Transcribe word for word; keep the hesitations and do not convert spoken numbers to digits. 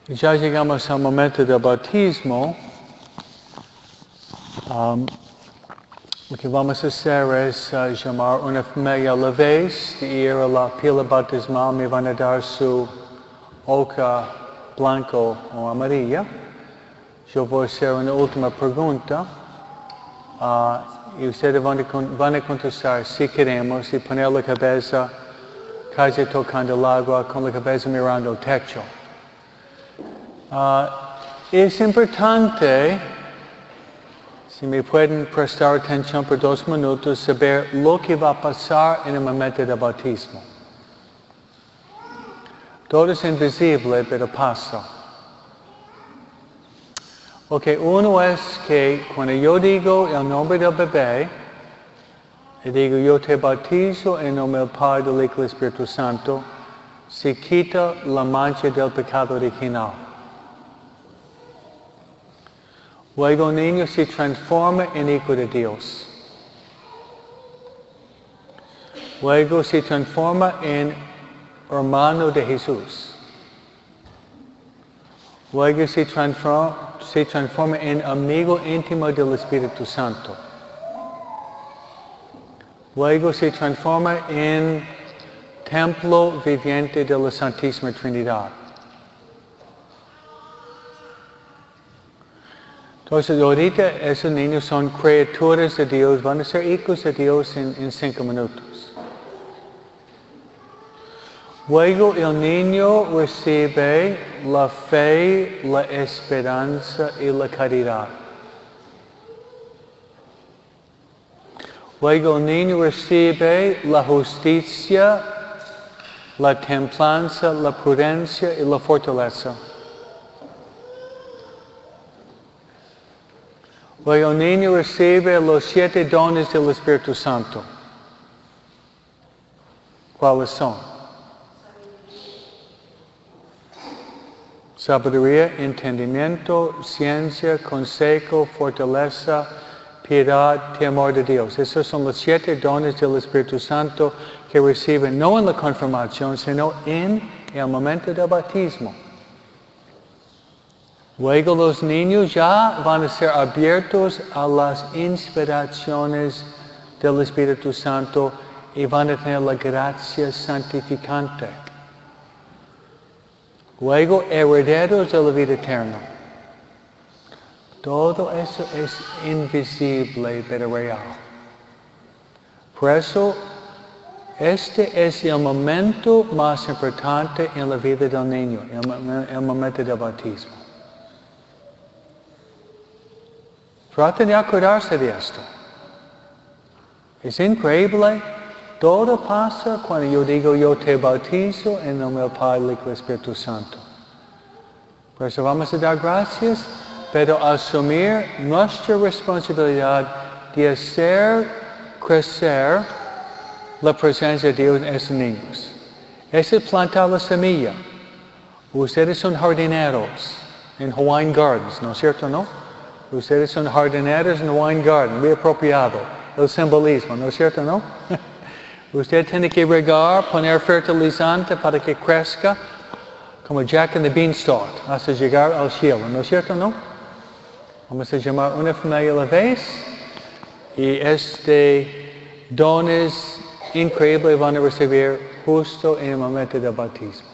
Ya llegamos al momento del bautismo. Um, lo que vamos a hacer es uh, llamar una familia a la vez de ir a la pila bautismal. Me van a dar su hoja blanco o amarilla. Yo voy a hacer una última pregunta. Uh, y ustedes van a, van a contestar si queremos y poner la cabeza casi tocando el agua con la cabeza mirando el techo. Uh, es importante, si me pueden prestar atención por dos minutos, saber lo que va a pasar en el momento del bautismo. Todo es invisible, pero pasa. Ok, uno es que cuando yo digo el nombre del bebé, y digo yo te bautizo en nombre del Padre, del Hijo y del Espíritu Santo, se quita la mancha del pecado original. Luego el niño se transforma en hijo de Dios. Luego se transforma en hermano de Jesús. Luego se transforma, se transforma en amigo íntimo del Espíritu Santo. Luego se transforma en templo viviente de la Santísima Trinidad. Entonces, ahorita esos niños son criaturas de Dios, van a ser hijos de Dios en, en cinco minutos. Luego el niño recibe la fe, la esperanza y la caridad. Luego el niño recibe la justicia, la templanza, la prudencia y la fortaleza. Luego el niño recibe los siete dones del Espíritu Santo. ¿Cuáles son? Sabiduría, entendimiento, ciencia, consejo, fortaleza, piedad, temor de Dios. Esos son los siete dones del Espíritu Santo que reciben no en la confirmación, sino en el momento del bautismo. Luego los niños ya van a ser abiertos a las inspiraciones del Espíritu Santo y van a tener la gracia santificante. Luego herederos de la vida eterna. Todo eso es invisible pero real. Por eso, este es el momento más importante en la vida del niño, el, el momento del bautismo. Traten de acordarse de esto. Es increíble. Todo pasa cuando yo digo yo te bautizo en nombre del Padre, del Hijo y del Espíritu Santo. Por eso vamos a dar gracias, pero asumir nuestra responsabilidad de hacer crecer la presencia de Dios en estos niños. Ese es plantar la semilla. Ustedes son jardineros en Hawaiian Gardens, ¿no es cierto, no? Ustedes son jardineros en Hawaiian Garden, muy apropiado. El simbolismo, ¿no es cierto, no? Usted tiene que regar, poner fertilizante para que crezca como Jack and the Beanstalk hasta llegar al cielo, ¿no es cierto, no? Vamos a llamar una familia a la vez y este dones increíbles van a recibir justo en el momento del bautismo.